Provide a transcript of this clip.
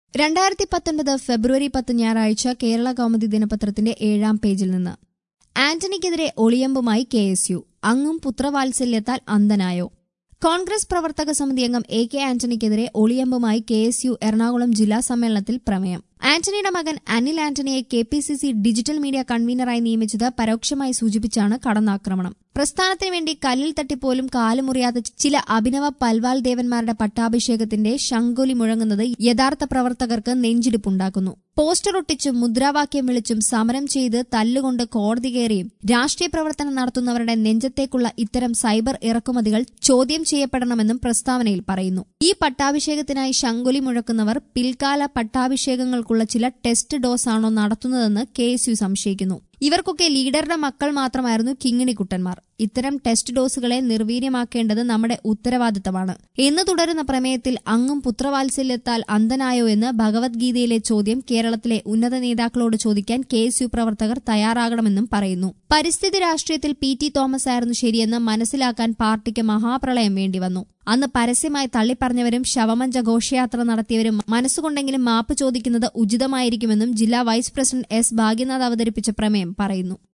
2019 ഫെബ്രുവരി 10 ഞായറാഴ്ച കേരള കൗമുദി ദിനപത്രത്തിന്റെ 7-ാം പേജിൽ നിന്ന് ആന്റണിക്കെതിരെ ഒളിയമ്പുമായി കെ.എസ്.യു. അങ്ങും പുത്രവാത്സല്യത്താൽ അന്ധനായോ? കോൺഗ്രസ് പ്രവർത്തക സമിതി അംഗം എ.കെ. ആന്റണിക്കെതിരെ ഒളിയമ്പുമായി കെ.എസ്.യു. എറണാകുളം ജില്ലാ സമ്മേളനത്തിൽ പ്രമേയം. ആന്റണിയുടെ മകൻ അനിൽ ആന്റണിയെ കെ.പി.സി.സി. ഡിജിറ്റൽ മീഡിയ കൺവീനറായി നിയമിച്ചത് പരോക്ഷമായി സൂചിപ്പിച്ചാണ് കടന്നാക്രമണം. പ്രസ്ഥാനത്തിന് വേണ്ടി കല്ലിൽ തട്ടിപ്പോലും കാലുമുറിയാത്ത ചില അഭിനവ പൽവാൽ ദേവന്മാരുടെ പട്ടാഭിഷേകത്തിന്റെ ശംഖൊലി മുഴങ്ങുന്നത് യഥാർത്ഥ പ്രവർത്തകർക്ക് നെഞ്ചിടിപ്പുണ്ടാക്കുന്നു. പോസ്റ്റർ ഒട്ടിച്ചും മുദ്രാവാക്യം വിളിച്ചും സമരം ചെയ്ത് തല്ലുകൊണ്ട് കോടതി കയറിയും രാഷ്ട്രീയ പ്രവർത്തനം നടത്തുന്നവരുടെ നെഞ്ചത്തേക്കുള്ള ഇത്തരം സൈബർ ഇറക്കുമതികൾ ചോദ്യം ചെയ്യപ്പെടണമെന്നും പ്രസ്താവനയിൽ പറയുന്നു. ഈ പട്ടാഭിഷേകത്തിനായി ശംഖൊലി മുഴക്കുന്നവർ പിൽക്കാല പട്ടാഭിഷേകങ്ങൾക്കുള്ള ചില ടെസ്റ്റ് ഡോസ് ആണോ നടത്തുന്നതെന്ന് കെ.എസ്.യു. സംശയിക്കുന്നു. ഇവർക്കൊക്കെ ലീഡറുടെ മക്കൾ മാത്രമായിരുന്നു കിങ്ങിണിക്കുട്ടന്മാർ. ഇത്തരം ടെസ്റ്റ് ഡോസുകളെ നിർവീര്യമാക്കേണ്ടത് നമ്മുടെ ഉത്തരവാദിത്തമാണ് എന്ന് തുടരുന്ന പ്രമേയത്തിൽ അങ്ങും പുത്രവാത്സല്യത്താൽ അന്ധനായോ എന്ന് ഭഗവത്ഗീതയിലെ ചോദ്യം കേരളത്തിലെ ഉന്നത നേതാക്കളോട് ചോദിക്കാൻ കെ.എസ്.യു. പ്രവർത്തകർ തയ്യാറാകണമെന്നും പറയുന്നു. പരിസ്ഥിതി രാഷ്ട്രീയത്തിൽ പി.ടി. തോമസ് ആയിരുന്നു ശരിയെന്ന് മനസ്സിലാക്കാൻ പാർട്ടിക്ക് മഹാപ്രളയം വേണ്ടിവന്നു. അന്ന് പരസ്യമായി തള്ളിപ്പറഞ്ഞവരും ശവമഞ്ച ഘോഷയാത്ര നടത്തിയവരും മനസ്സുകൊണ്ടെങ്കിലും മാപ്പ് ചോദിക്കുന്നത് ഉചിതമായിരിക്കുമെന്നും ജില്ലാ വൈസ് പ്രസിഡന്റ് എസ്. ഭാഗ്യനാഥ് അവതരിപ്പിച്ച പ്രമേയം പറയുന്നു.